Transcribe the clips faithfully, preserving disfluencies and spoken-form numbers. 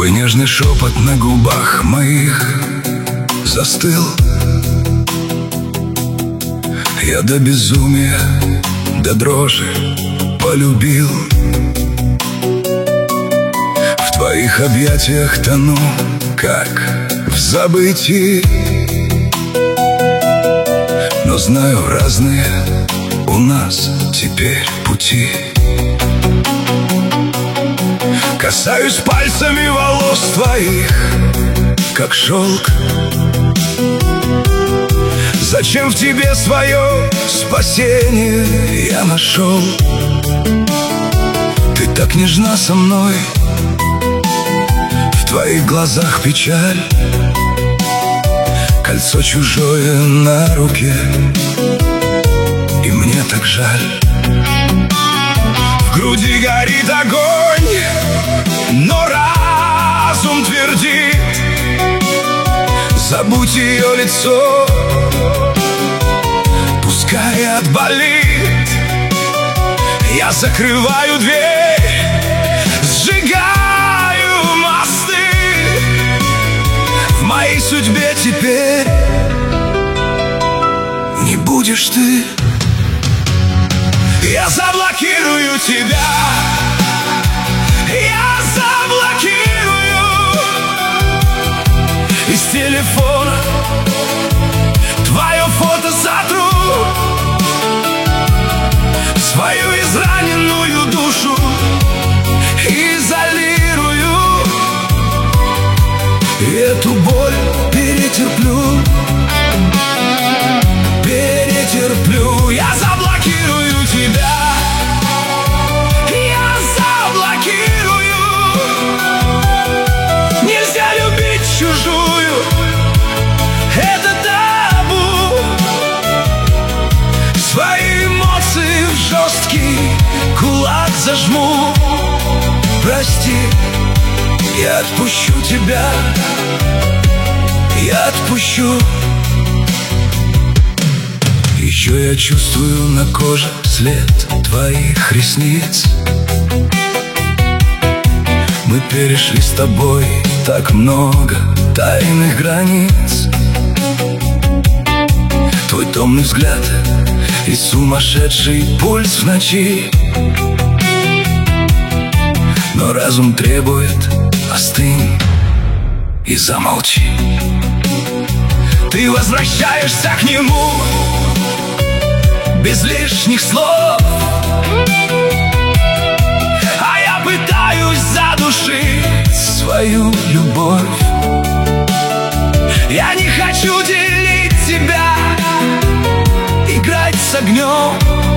Твой нежный шепот на губах моих застыл. Я до безумия, до дрожи полюбил. В твоих объятиях тону, как в забытии. Но знаю, разные у нас теперь пути. Касаюсь пальцами волос твоих, как шелк. Зачем в тебе свое спасение я нашел? Ты так нежна со мной, в твоих глазах печаль. Кольцо чужое на руке, и мне так жаль. В груди горит огонь, но разум твердит: забудь ее лицо, пускай отболит. Я закрываю дверь, сжигаю мосты. В моей судьбе теперь не будешь ты. Я заблокирую тебя, я заблокирую из телефона твое фото сотру. Свою израненную душу изолирую, и эту боль перетерплю, перетерплю. Я заблокирую тебя, я заблокирую. Нельзя любить чужую, это табу. Свои эмоции в жесткий кулак зажму. Прости, я отпущу тебя, я отпущу. Еще я чувствую на коже след твоих ресниц. Мы перешли с тобой так много тайных границ. Твой томный взгляд и сумасшедший пульс в ночи. Но разум требует: остынь и замолчи. Ты возвращаешься к нему без лишних слов, а я пытаюсь задушить свою любовь. Я не хочу делить тебя, играть с огнем.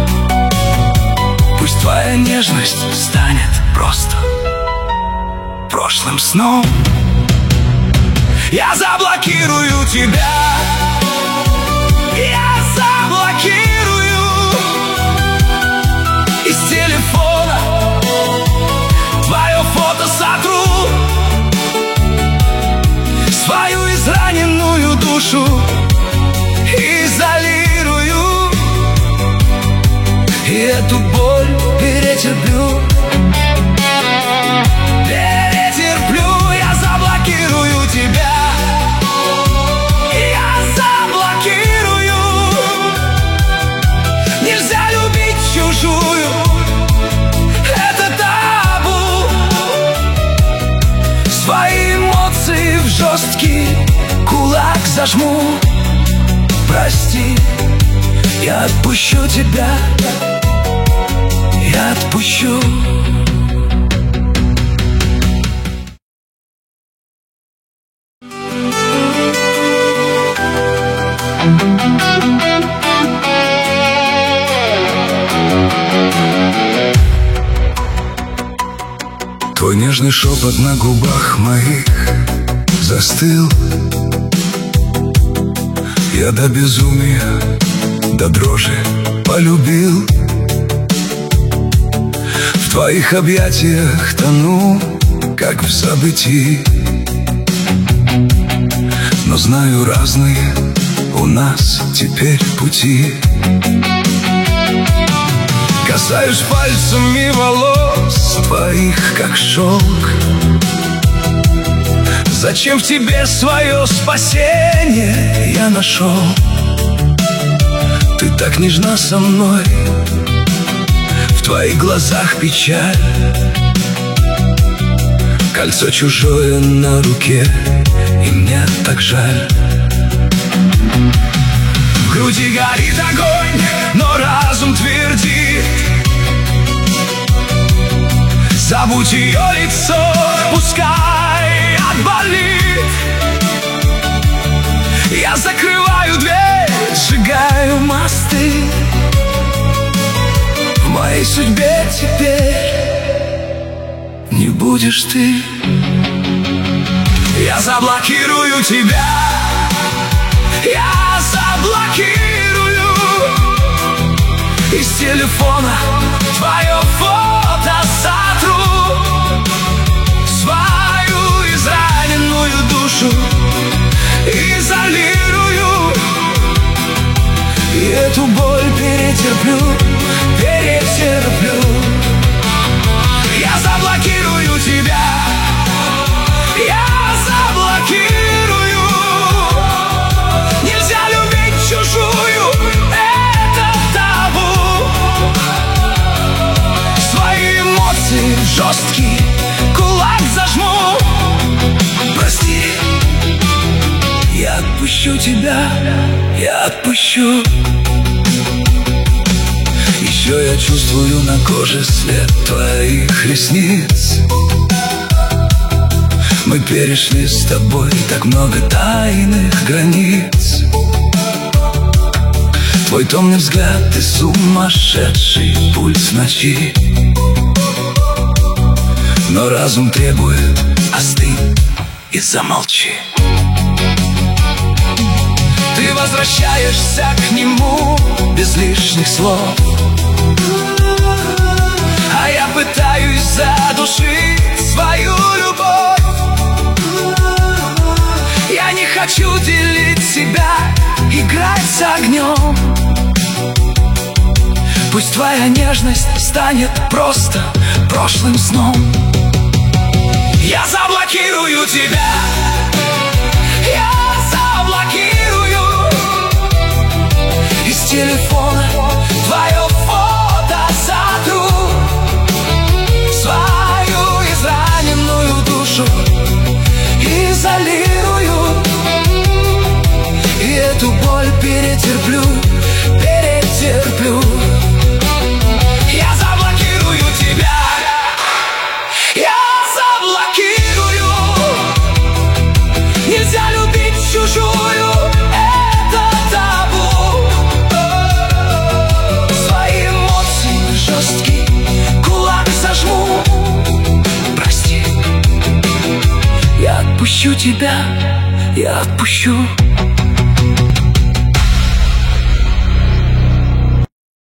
Пусть твоя нежность станет просто прошлым сном. Я заблокирую тебя, я заблокирую из телефона твое фото сотру. Свою израненную душу изолирую, и эту боль перетерплю, перетерплю. Я заблокирую тебя, я заблокирую. Нельзя любить чужую, это табу. Свои эмоции в жесткий кулак зажму. Прости, я отпущу тебя, я отпущу. Твой нежный шепот на губах моих застыл. Я до безумия, до дрожи полюбил. В твоих объятиях тону, как в забытии. Но знаю, разные у нас теперь пути. Касаюсь пальцами волос твоих, как шелк. Зачем в тебе свое спасение я нашел? Ты так нежна со мной, в твоих глазах печаль. Кольцо чужое на руке, и мне так жаль. В груди горит огонь, но разум твердит: забудь ее лицо, пускай отболит. Я закрываю дверь, сжигаю мосты. В моей судьбе теперь не будешь ты. Я заблокирую тебя, я заблокирую из телефона твое фото сотру. Свою израненную душу изолирую, и эту боль перетерплю, перетерплю. Я заблокирую тебя, я заблокирую. Нельзя любить чужую, это табу. Свои эмоции в жесткий кулак зажму. Прости, я отпущу тебя, я отпущу. Еще я чувствую на коже след твоих ресниц. Мы перешли с тобой так много тайных границ. Твой томный взгляд и сумасшедший пульс ночи. Но разум требует: остынь и замолчи. Ты возвращаешься к нему без лишних слов, а я пытаюсь задушить свою любовь. Я не хочу делить себя, играть с огнем. Пусть твоя нежность станет просто прошлым сном. Я заблокирую тебя, я заблокирую из телефона твое фото сотру. Свою израненную душу изолирую, и эту боль перетерплю, перетерплю. Я заблокирую тебя, я заблокирую. Нельзя любить чужую, это табу. Свои эмоции в жесткий кулак зажму. Прости, я отпущу тебя, я отпущу.